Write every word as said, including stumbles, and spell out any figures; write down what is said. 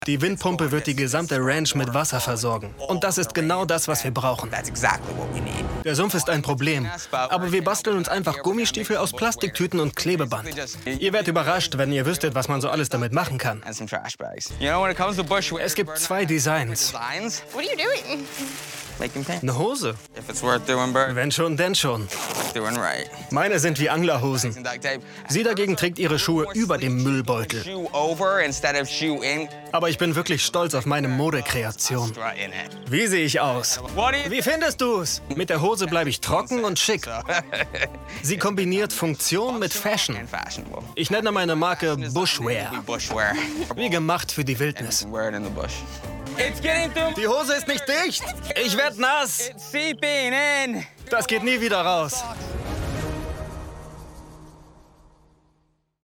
Die Windpumpe wird die gesamte Ranch mit Wasser versorgen. Und das ist genau das, was wir brauchen. Der Sumpf ist ein Problem. Aber wir basteln uns einfach Gummistiefel aus Plastiktüten und Klebeband. Ihr werdet überrascht, wenn ihr wüsstet, was man so alles damit machen kann. Es gibt zwei Designs. Eine Hose. Wenn schon, denn schon. Meine sind wie Anglerhosen. Sie dagegen trägt ihre Schuhe über dem Müllbeutel. Aber ich bin wirklich stolz auf meine Modekreation. Wie sehe ich aus? Wie findest du's? Mit der Hose bleibe ich trocken und schick. Sie kombiniert Funktion mit Fashion. Ich nenne meine Marke Bushwear. Wie gemacht für die Wildnis. Die Hose ist nicht dicht. Ich werd nass. Das geht nie wieder raus.